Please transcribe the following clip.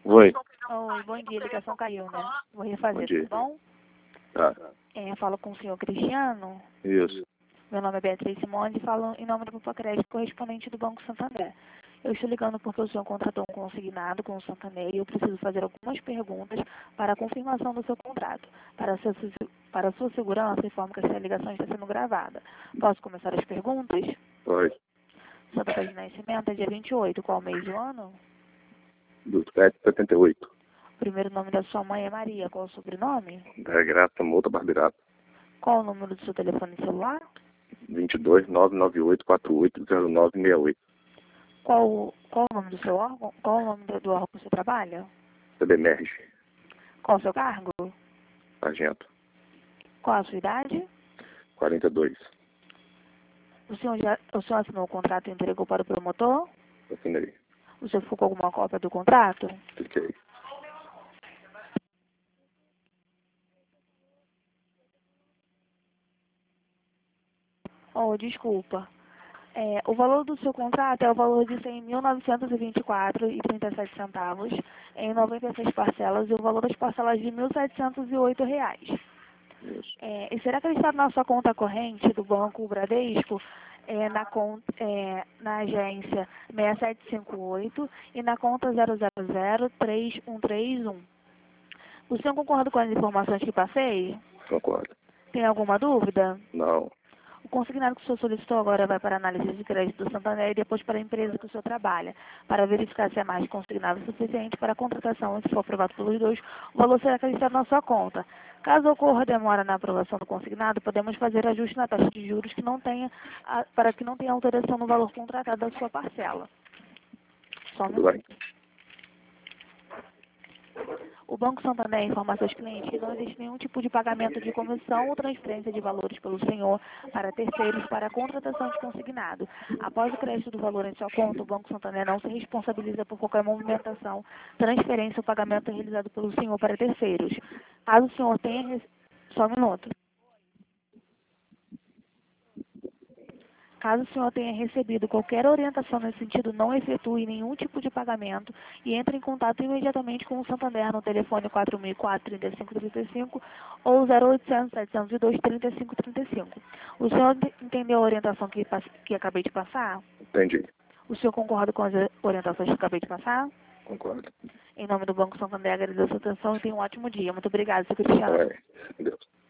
Oi. Oi, bom dia, a ligação caiu, né? Vou refazer, Bom dia. tudo bom? Tá. Falo com o senhor Cristiano. Isso. Meu nome é Beatriz Simone e falo em nome do Grupo Crédito correspondente do Banco Santander. Eu estou ligando porque o senhor contratou um consignado com o Santander e eu preciso fazer algumas perguntas para a confirmação do seu contrato. Para a sua segurança, informo que essa ligação está sendo gravada. Posso começar as perguntas? Pode. Sua data de nascimento é dia 28, qual mês do ano? Do 778. O primeiro nome da sua mãe é Maria, qual o sobrenome? Da Grata Mota Barberato. Qual o número do seu telefone celular? 22 998 48 0968. Qual o nome do seu órgão? Qual o nome do órgão que você trabalha? CBMERG. Qual o seu cargo? Sargento. Qual a sua idade? 42. O senhor assinou o contrato e entregou para o promotor? Assinei. O senhor ficou com alguma cópia do contrato? Fiquei. Oh, desculpa. O valor do seu contrato é o valor de R$ 100.924,37 em 96 parcelas e o valor das parcelas de R$ 1.708. Isso. E será acreditado na sua conta corrente do Banco Bradesco, na agência 6758 e na conta 0003131. O senhor concorda com as informações que passei? Concordo. Tem alguma dúvida? Não. O consignado que o senhor solicitou agora vai para a análise de crédito do Santander e depois para a empresa que o senhor trabalha, para verificar se é mais consignado o suficiente para a contratação e se for aprovado pelos dois, o valor será acreditado na sua conta. Caso ocorra demora na aprovação do consignado, podemos fazer ajuste na taxa de juros para que não tenha alteração no valor contratado da sua parcela. Só um Tudo minuto. bem. O Banco Santander informa a seus clientes que não existe nenhum tipo de pagamento de comissão ou transferência de valores pelo senhor para terceiros para a contratação de consignado. Após o crédito do valor em sua conta, o Banco Santander não se responsabiliza por qualquer movimentação, transferência ou pagamento realizado pelo senhor para terceiros. Caso o senhor tenha... Só um minuto. Caso o senhor tenha recebido qualquer orientação nesse sentido, não efetue nenhum tipo de pagamento e entre em contato imediatamente com o Santander no telefone 4004-3535 ou 0800 702 3535. O senhor entendeu a orientação que acabei de passar? Entendi. O senhor concorda com as orientações que acabei de passar? Concordo. Em nome do Banco Santander, agradeço a sua atenção e tenha um ótimo dia. Muito obrigada, seu Cristiano. Deus.